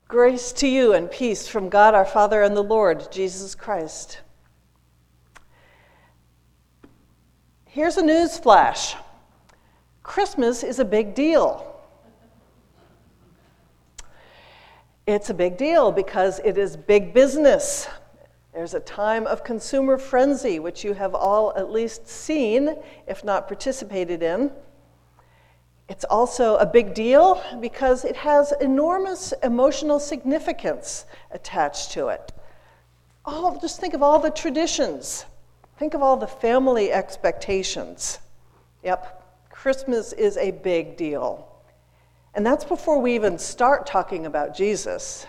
Grace to you and peace from God our Father and the Lord Jesus Christ. Here's a news flash. Christmas is a big deal. It's a big deal because it is big business. There's a time of consumer frenzy, which you have all at least seen, if not participated in. It's also a big deal because it has enormous emotional significance attached to it. Just think of all the traditions. Think of all the family expectations. Yep, Christmas is a big deal. And that's before we even start talking about Jesus.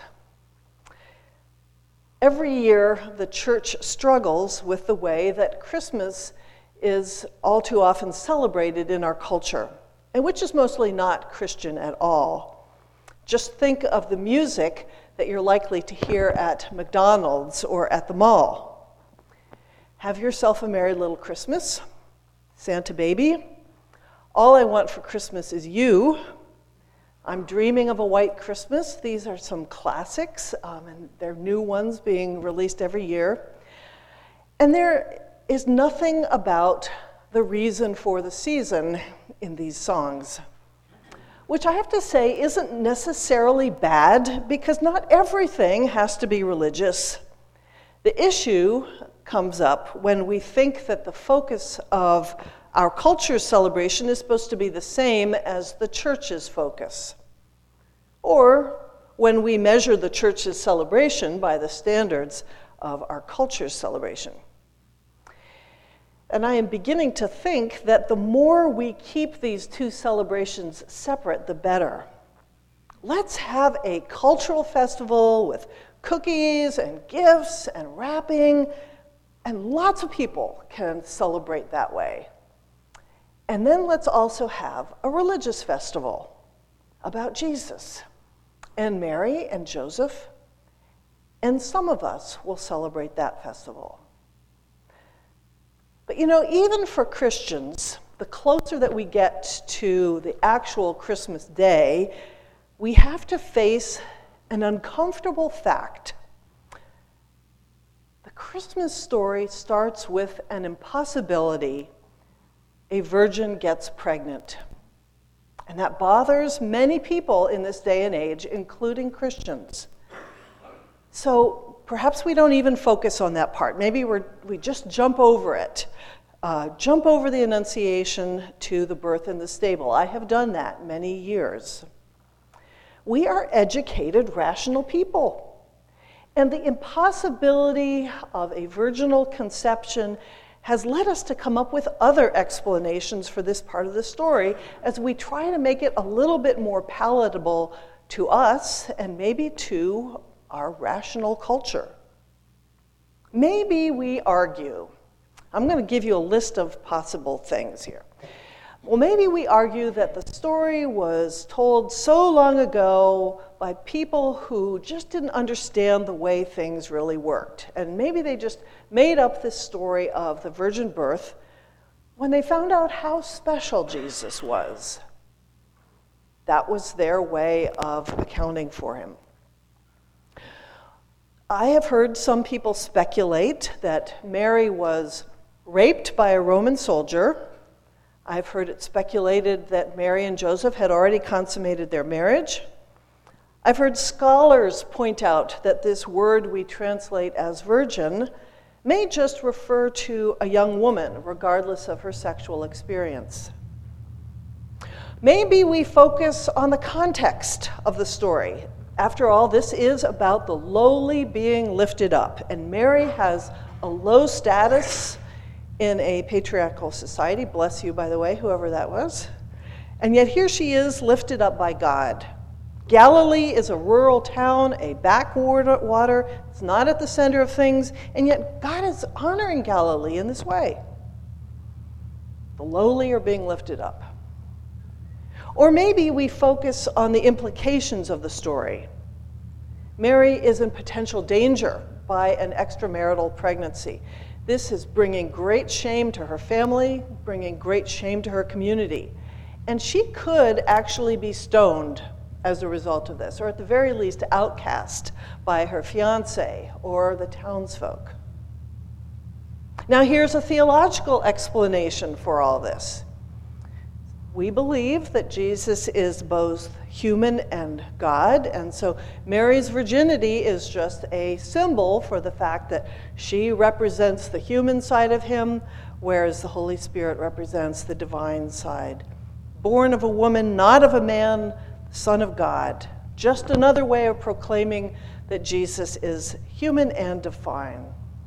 Every year, the church struggles with the way that Christmas is all too often celebrated in our culture, and which is mostly not Christian at all. Just think of the music that you're likely to hear at McDonald's or at the mall. Have yourself a merry little Christmas, Santa baby. All I want for Christmas is you. I'm dreaming of a white Christmas. These are some classics, and they're new ones being released every year. And there is nothing about the reason for the season in these songs, which I have to say isn't necessarily bad, because not everything has to be religious. The issue comes up when we think that the focus of our culture's celebration is supposed to be the same as the church's focus, or when we measure the church's celebration by the standards of our culture's celebration. And I am beginning to think that the more we keep these two celebrations separate, the better. Let's have a cultural festival with cookies and gifts and wrapping, and lots of people can celebrate that way. And then let's also have a religious festival about Jesus and Mary and Joseph, and some of us will celebrate that festival. But even for Christians, the closer that we get to the actual Christmas day, we have to face an uncomfortable fact. The Christmas story starts with an impossibility. A virgin gets pregnant. And that bothers many people in this day and age, including Christians. So perhaps we don't even focus on that part. Maybe we just jump over it. Jump over the Annunciation to the birth in the stable. I have done that many years. We are educated, rational people. And the impossibility of a virginal conception has led us to come up with other explanations for this part of the story as we try to make it a little bit more palatable to us and maybe to our rational culture. Maybe we argue. I'm going to give you a list of possible things here. Well, maybe we argue that the story was told so long ago by people who just didn't understand the way things really worked. And maybe they just made up this story of the virgin birth when they found out how special Jesus was. That was their way of accounting for him. I have heard some people speculate that Mary was raped by a Roman soldier. I've heard it speculated that Mary and Joseph had already consummated their marriage. I've heard scholars point out that this word we translate as virgin may just refer to a young woman, regardless of her sexual experience. Maybe we focus on the context of the story. After all, this is about the lowly being lifted up, and Mary has a low status in a patriarchal society. Bless you, by the way, whoever that was. And yet here she is, lifted up by God. Galilee is a rural town, a backwater. It's not at the center of things, and yet God is honoring Galilee in this way. The lowly are being lifted up. Or maybe we focus on the implications of the story. Mary is in potential danger by an extramarital pregnancy. This is bringing great shame to her family, bringing great shame to her community. And she could actually be stoned as a result of this, or at the very least outcast by her fiancé or the townsfolk. Now here's a theological explanation for all this. We believe that Jesus is both human and God, and so Mary's virginity is just a symbol for the fact that she represents the human side of him, whereas the Holy Spirit represents the divine side. Born of a woman, not of a man, Son of God. Just another way of proclaiming that Jesus is human and divine.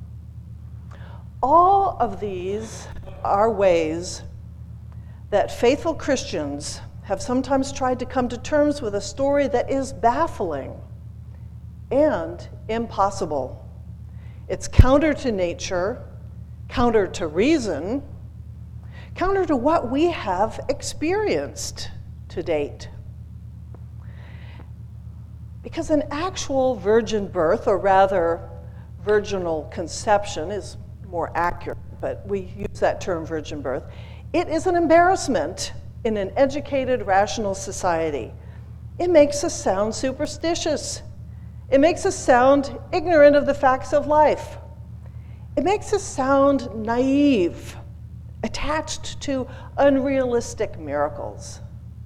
All of these are ways that faithful Christians have sometimes tried to come to terms with a story that is baffling and impossible. It's counter to nature, counter to reason, counter to what we have experienced to date. Because an actual virgin birth, or rather virginal conception is more accurate, but we use that term virgin birth, it is an embarrassment in an educated, rational society. It makes us sound superstitious. It makes us sound ignorant of the facts of life. It makes us sound naive, attached to unrealistic miracles.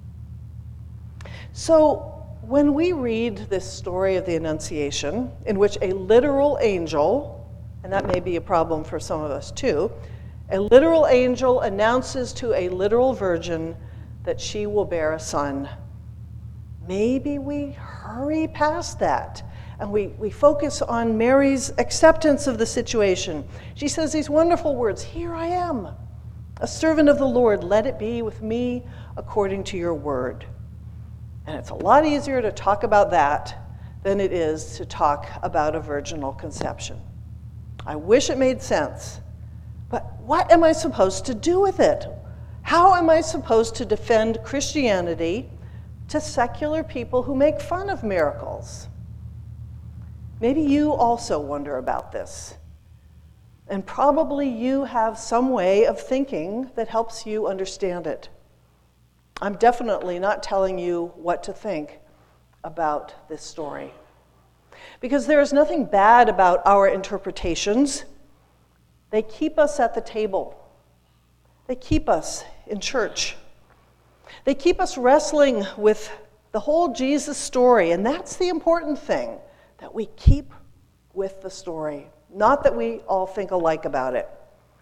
So, when we read this story of the Annunciation, in which a literal angel, and that may be a problem for some of us too, a literal angel announces to a literal virgin that she will bear a son, maybe we hurry past that and we focus on Mary's acceptance of the situation. She says these wonderful words, "Here I am, a servant of the Lord, let it be with me according to your word." And it's a lot easier to talk about that than it is to talk about a virginal conception. I wish it made sense, but what am I supposed to do with it? How am I supposed to defend Christianity to secular people who make fun of miracles? Maybe you also wonder about this. And probably you have some way of thinking that helps you understand it. I'm definitely not telling you what to think about this story. Because there is nothing bad about our interpretations. They keep us at the table. They keep us in church. They keep us wrestling with the whole Jesus story, and that's the important thing, that we keep with the story, not that we all think alike about it.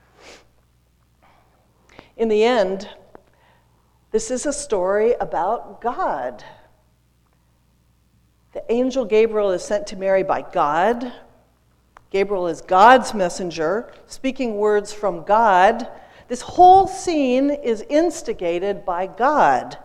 In the end, this is a story about God. The angel Gabriel is sent to Mary by God. Gabriel is God's messenger, speaking words from God. This whole scene is instigated by God.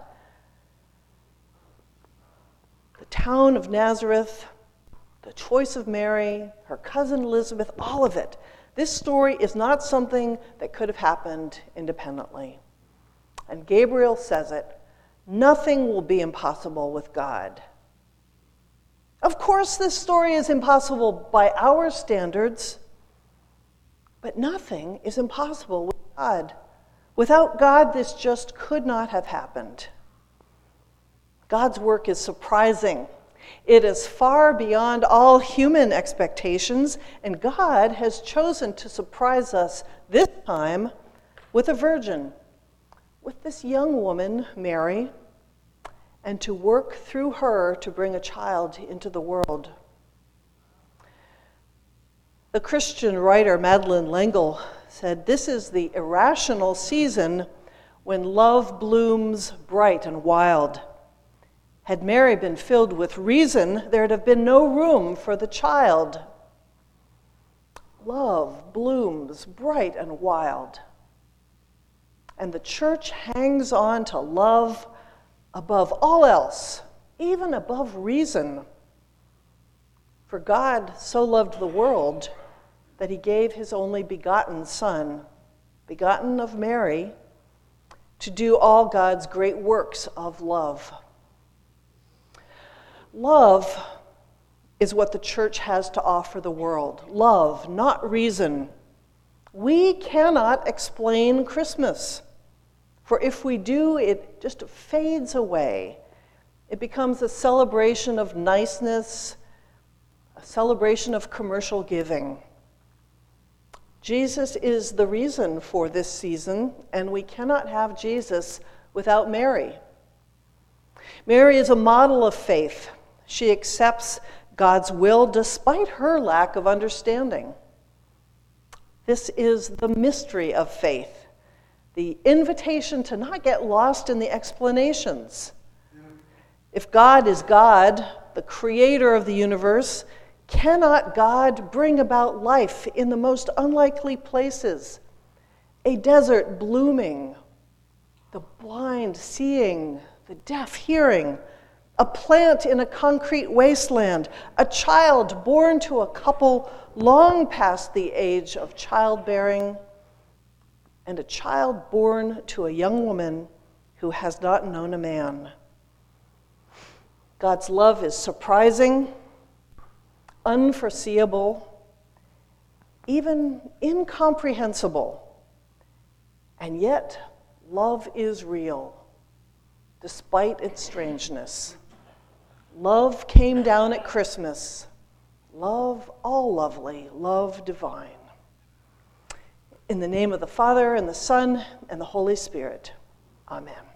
The town of Nazareth, the choice of Mary, her cousin Elizabeth, all of it. This story is not something that could have happened independently. And Gabriel says it, nothing will be impossible with God. Of course, this story is impossible by our standards, but nothing is impossible with God. Without God, this just could not have happened. God's work is surprising. It is far beyond all human expectations, and God has chosen to surprise us this time with a virgin, with this young woman, Mary, and to work through her to bring a child into the world. The Christian writer Madeleine L'Engle said, "This is the irrational season when love blooms bright and wild. Had Mary been filled with reason, there'd have been no room for the child. Love blooms bright and wild. And the church hangs on to love above all else, even above reason. For God so loved the world that he gave his only begotten Son, begotten of Mary, to do all God's great works of love." Love is what the church has to offer the world. Love, not reason. We cannot explain Christmas, for if we do, it just fades away It becomes a celebration of niceness, a celebration of commercial giving. Jesus is the reason for this season, and we cannot have Jesus without Mary. Mary is a model of faith. She accepts God's will despite her lack of understanding. This is the mystery of faith, the invitation to not get lost in the explanations. If God is God, the creator of the universe, cannot God bring about life in the most unlikely places? A desert blooming, the blind seeing, the deaf hearing, a plant in a concrete wasteland, a child born to a couple long past the age of childbearing, and a child born to a young woman who has not known a man. God's love is surprising, unforeseeable, even incomprehensible. And yet, love is real, despite its strangeness. Love came down at Christmas. Love all lovely, love divine. In the name of the Father, and the Son, and the Holy Spirit. Amen.